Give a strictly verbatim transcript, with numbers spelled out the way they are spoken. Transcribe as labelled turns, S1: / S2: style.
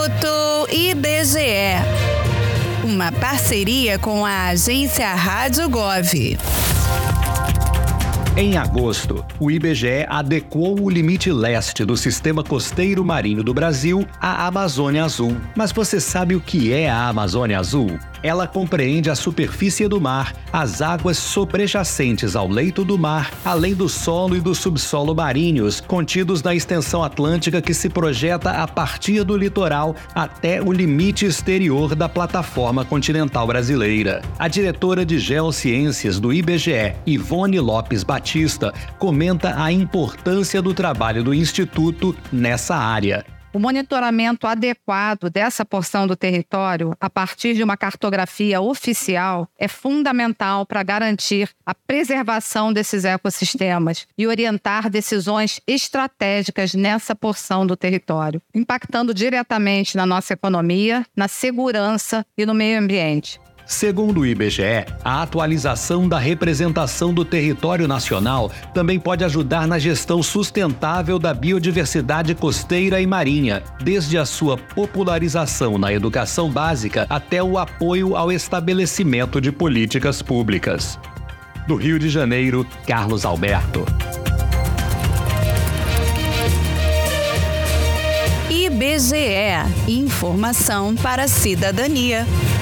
S1: Instituto I B G E. Uma parceria com a agência Rádio Gov.
S2: Em agosto, o I B G E adequou o limite leste do Sistema Costeiro Marinho do Brasil à Amazônia Azul. Mas você sabe o que é a Amazônia Azul? Ela compreende a superfície do mar, as águas sobrejacentes ao leito do mar, além do solo e do subsolo marinhos, contidos na extensão atlântica que se projeta a partir do litoral até o limite exterior da plataforma continental brasileira. A diretora de Geociências do I B G E, Ivone Lopes Batista, comenta a importância do trabalho do Instituto nessa área.
S3: O monitoramento adequado dessa porção do território, a partir de uma cartografia oficial, é fundamental para garantir a preservação desses ecossistemas e orientar decisões estratégicas nessa porção do território, impactando diretamente na nossa economia, na segurança e no meio ambiente.
S2: Segundo o I B G E, a atualização da representação do território nacional também pode ajudar na gestão sustentável da biodiversidade costeira e marinha, desde a sua popularização na educação básica até o apoio ao estabelecimento de políticas públicas. Do Rio de Janeiro, Carlos Alberto.
S1: I B G E. Informação para a cidadania.